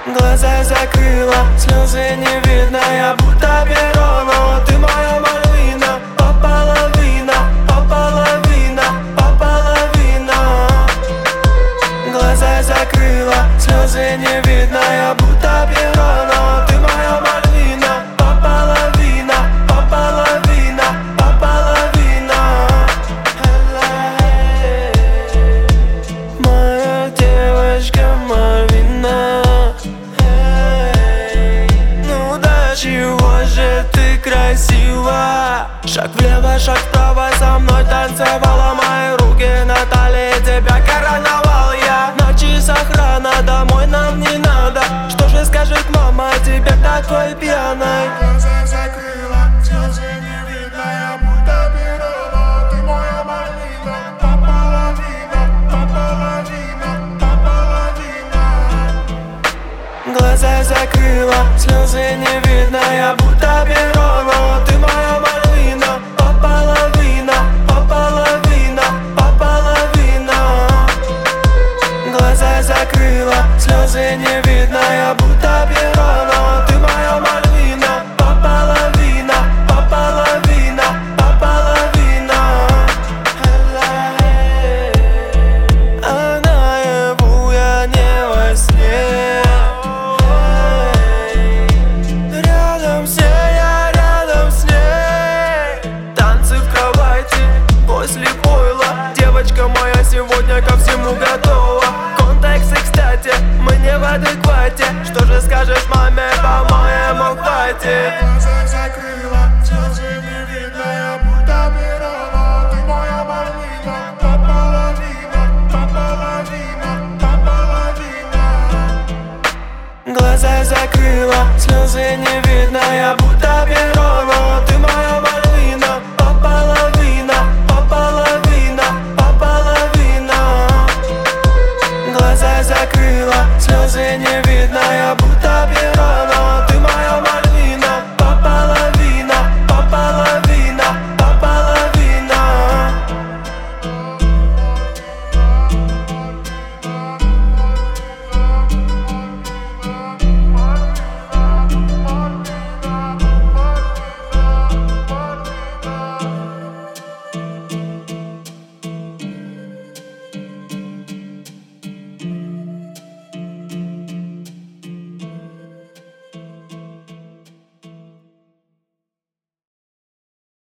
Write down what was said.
Глаза закрыла, слезы не видно, я будто перо, но ты моя Мальвина. Половина, половина, половина. Глаза закрыла, слезы не видно, я будто перо, но ты моя Мальвина. Половина, половина, половина. Моя девочка Мальвина. Чего же ты красива? Шаг влево, шаг вправо, со мной танцевала. Мои руки на талии, тебя короновал я. На часах рано, домой нам не надо. Что же скажет мама тебе такой пьяной? Глаза закрыла, слезы не видно, я будто перо, но ты моя Мальвина. Половина, половина. Глаза закрыла, слезы не видно, я будто перо, но ты моя Мальвина. Половина, половина, половина. Глаза закрыла, слезы не видно, я будто перо, но ты моя Мальвина. Половина, половина, половина. А наяву я не во сне. Рядом с ней, я рядом с ней. Танцы в кровати после пойла. Девочка моя сегодня ко всему готова. Контексты, кстати, мы не в адеквате. Что же скажешь маме, по-моему, хватит. Глаза закрыла, слезы не видно, я будто перо, но ты моя Мальвина. Половина, половина. Глаза закрыла, слезы не видно, я будто перо.